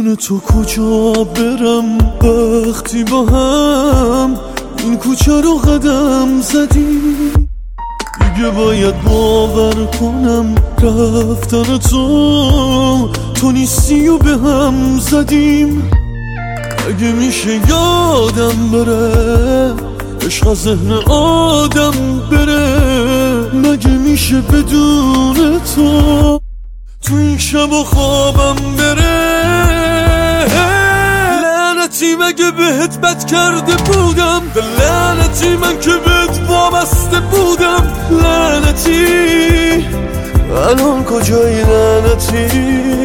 بدون تو کجا برم وقتی با هم این کوچه رو قدم زدیم؟ دیگه باید باور کنم رفتن تو نیستی و به هم زدیم. اگه میشه یادم بره عشق از ذهن آدم بره، مگه میشه بدون تو این شب و خوابم بره؟ لعنتی مگه بهت بد کرده بودم؟ لعنتی من که بهت وابسته بودم. لعنتی الان کجایی؟ لعنتی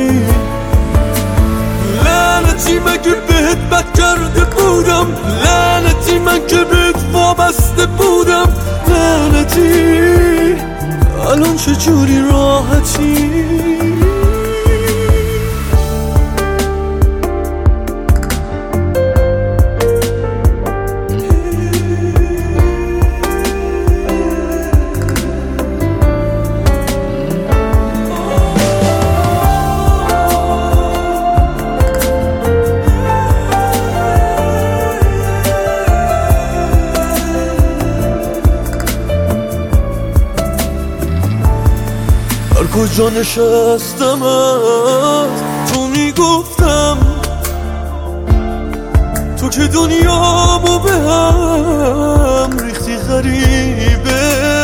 لعنتی مگه بهت بد کرده بودم؟ لعنتی من که بهت وابسته بودم. لعنتی الان چجوری راحتی؟ کجا نشستم تو میگفتم تو که دنیامو به هم ریختی غریبه.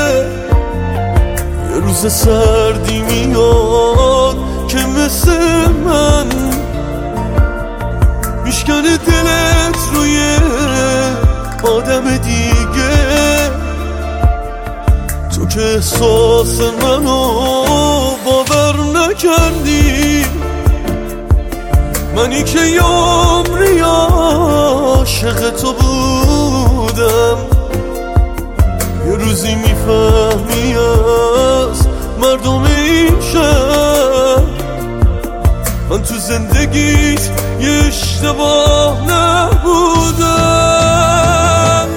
یه روز سردی میاد که مثل من میشکنه دلت روی آدم دیگه. تو که احساس منو باور نکردی، منی که یه عمری عاشق تو بودم. یه روزی میفهمی از مردم این شهر من تو زندگیت یه اشتباه نبودم.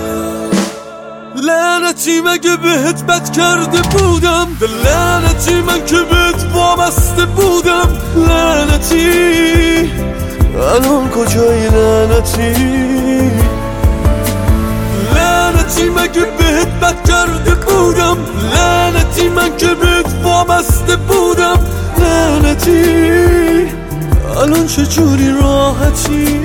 لعنتی مگه بهت بد کرده بودم؟ لعنتی من که بهت وابسته بودم. لعنتی الان کجایی؟ لعنتی لعنتی مگه بهت بد کرده بودم؟ لعنتی من که بهت وابسته بودم. لعنتی الان چجوری راحتی؟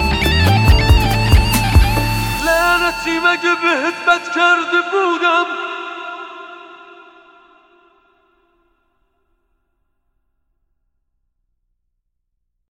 مگه بهت بد کرده بودم؟